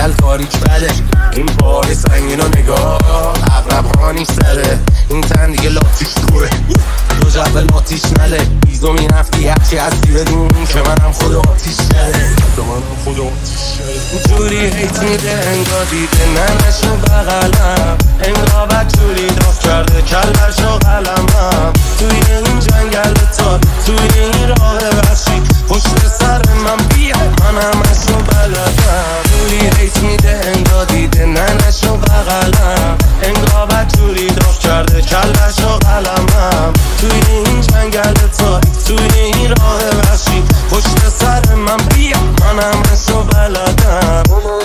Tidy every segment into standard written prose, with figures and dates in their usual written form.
جنگل تاریک بده. این بار سنگین و نگاه عقرب هانی سره، این تن دیگه لاتیش دوره، دو جبه لاتیش نده. بیزو میرفتی هرچی هستی بدون که منم خود آتیش نده. جوری هیت میده انگار دیده ننشو بغلم، انگار بدجوری داف کرده کلش و قلمم. توی این جنگل تار توی این راه وحشی پشت سر من بیا من همشو بلدم. جوری هیت میده انگار دیده ننشو بغلم، انگار بدجوری داف کرده کلش و قلمم. توی این جنگل تار توی این راه وحشی پشت سر من بیا من همشو بلدم.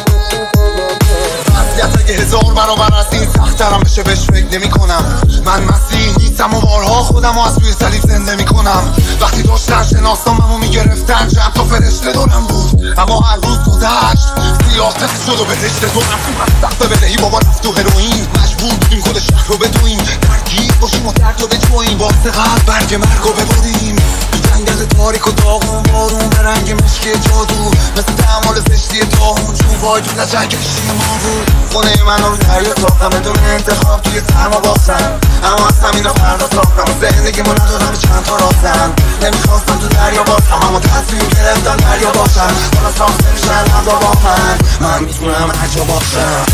وضعیت اگه 1000 برابر از این سخت‌ترم بشه بهش فکر نمی کنم. من مسیح نیستم و بارها خودم از روی صلیب زنده می کنم. وقتی داشتن شناساممو میگرفتن چند تا فرشته دورم بود، اما هر روز گذشت سیاه تخت شد و بهشت دورم تو سخت بلهی بابا رفت و هروئین. مجبور بودیم کل شهر رو بدویم، درگیر باشیم و درد رو بجویم، واسه قلب برگ مرگ رو ببریم. جنگل تاریک و داغون بارون به رنگ مشکی جادو، مثل تعمال زشتی داغون چون وای دون از جنگ کشتی ما بود. خونه من رو دریا ساختم بدون انتخاب توی سرما باختم، اما از همین رو فردا ساختم و زندگی من ندادم به چند تا راستم. نمیخواستم تو دریا باشم اما تصمیم گرفتم دریا باشم. حالا ساخته میشن لبدا با من میتونم هر جا باشم.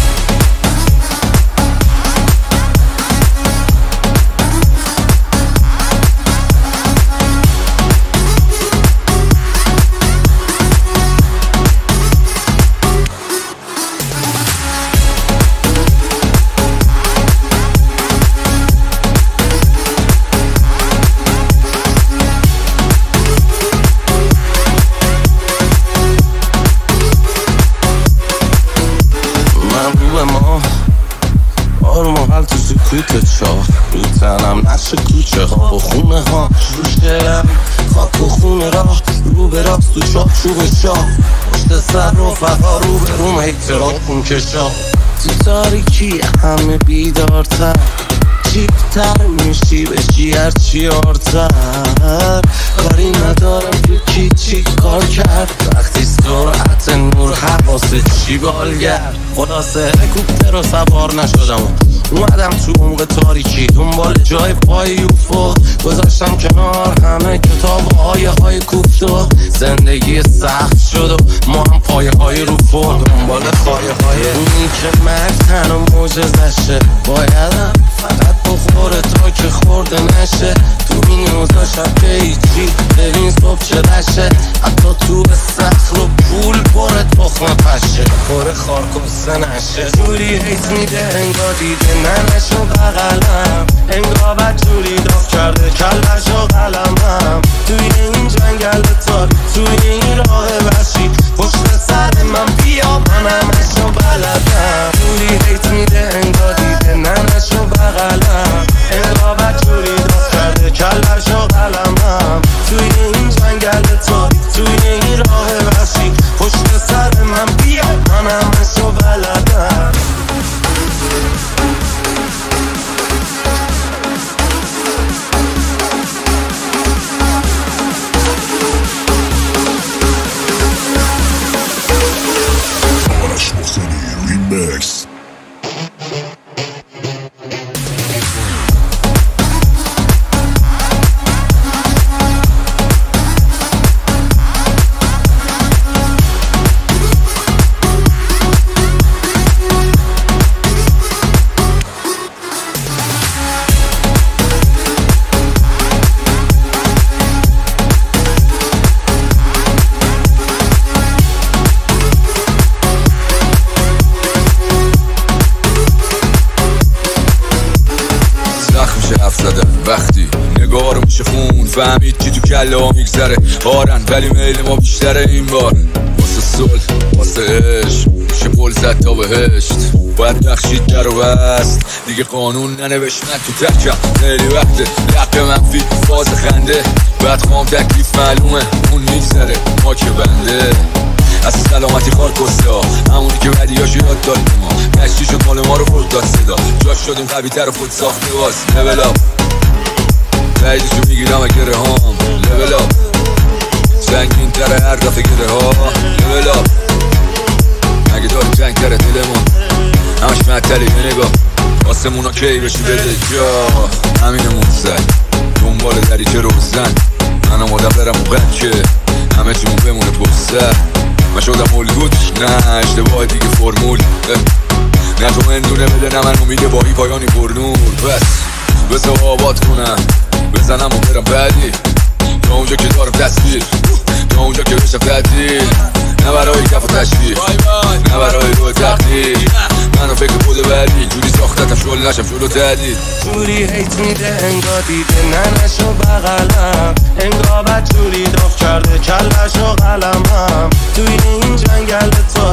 کوچه چاه رو تنم نشه کوچه ها و خونه ها روشه خاک و خونه راه رو به راست تو چاه چوب شاه پشت سر رفقا رو به روم احترام کن کشا. تو تاریکی همه بیدارتر چیپتر میشی بشی هرچی آرتر. کاری ندارم تو کی چی کار کرد وقتی سرعت نور حواست چی بالگرد. خلاصه هلیکوپتر رو سوار نشدم، اومدم تو عمق تاریکی دنبال جای پای یوفو. گذاشتم کنار همه کتاب های کوفتو. زندگی سخت شد و ما هم پایه های رو فرد دنبال خایه های اونی که مرد تن و موجزشه. بایدم فقط بخوره تا که خورده نشه. تو این روزا شب که هیچی ببین صبح چه دشه. حتی تو به سخت رو پول بره تخم پشه خوره خارکسته نشه. جوری هیت میده انگار دیده ننشو بغلم، انگار بدجوری داف کرده کلش و قلمم. توی این جنگل تاریک توی این راه وحشی پشت سر من بیا من همشو بلدم. جوری هیت میده انگار دیده ننشو بغلم، انگار بدجوری داف کرده کلش و قلمم. توی این جنگل تاریک توی این راه وحشی پشت سر من بیا من همشو بلدم. Remix. وقتی نگاه رو میشه خون فهمید که تو کله ها میگذره هارن ولی میل ما بیشتره. این بار واسه صلح واسه عشق میشه پل زد تا بهشت. باید بخشید در و بست دیگه قانون ننوشت. من تو تکم خیلی وقته لقه منفی فاز خنده بعد خوام تکلیف معلومه اون میگذره ما که بنده. از سلامتی خار کسته ها همونی که بدیاشو یاد داد ما. نشتی شد مال ما رو خود داد صدا جاش شدیم قوی تر و خود ساخته باز. لول اپ بعیدشو میگیرم اگه رهام. لول اپ سنگین تره هر دفعه گره ها. لول اپ مگه داری جنگ معطلی یه نگاه آسمونا کی بشی بده جا همینمون زد دنبال دریچه روزن منم آدم برم اون که همه چیمون بمونه پستر من شدم الگوش نه اشتباه دیگه فرمول نه تو مندونه بده نه من امید باهی پایانی پرنور بس بسه آباد کنم بزنم و برم بعدی تا اونجا که دارم تصویر تا اونجا که بشم تعدیل نه برای کف و تشکیل نه برای روی تقدیر منو فکر بوده بعدی جوری ساختتم شل نشم جلو تعدیل جوری حیط میده انگار دیده ننش و بغلم انگار بد جوری داف کرده کلش و قلمم توی این جنگل تو